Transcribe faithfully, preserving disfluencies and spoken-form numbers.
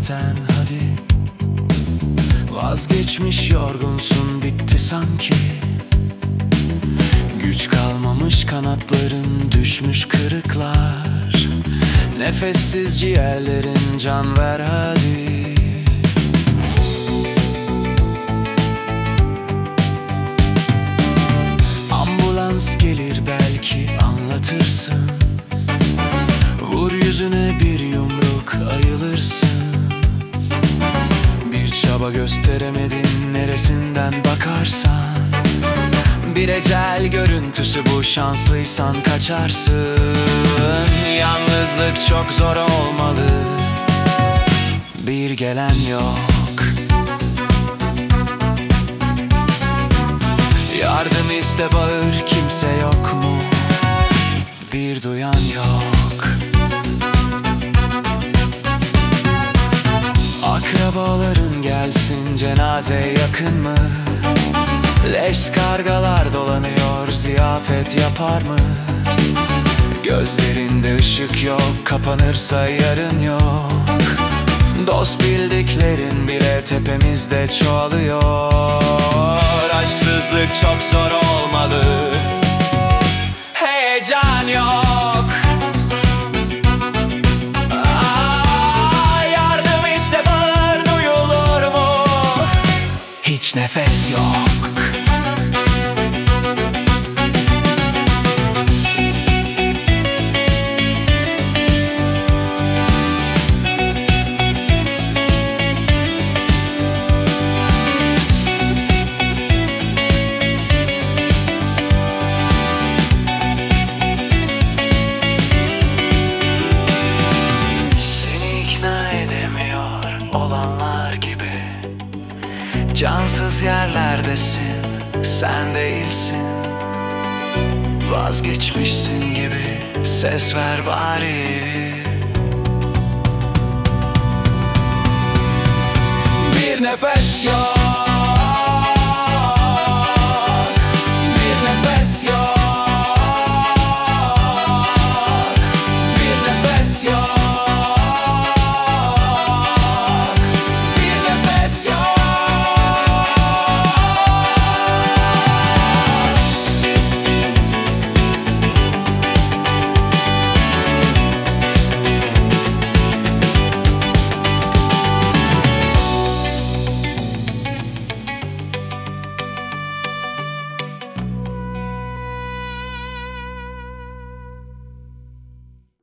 zaten hadi. Vazgeçmiş, yorgunsun, bitti sanki. Güç kalmamış, kanatların düşmüş kırıklar. Nefessiz ciğerlerin, can ver hadi. Ambulans gelir belki, anlatırsın. Vur yüzüne bir yumruk, ayılırsın. Bir çaba gösteremedin, neresinden bakarsan. Bir ecel görüntüsü bu, şanslıysan kaçarsın. Yalnızlık çok zor olmalı, bir gelen yok. Yardım iste, bağır, kimse yok mu? Bir duyan yok. Akrabaların gelsin, cenaze yakın mı? Leş kargalar dolanıyor, ziyafet yapar mı? Gözlerinde ışık yok, kapanırsa yarın yok. Dost bildiklerin bile tepemizde çoğalıyor. Aşksızlık çok zor olmalı, heyecan yok. Aa, yardım iste, bağır, duyulur mu? Hiç nefes yok. Olanlar gibi cansız yerlerdesin, sen değilsin. Vazgeçmişsin gibi, ses ver bari. Bir nefes yok.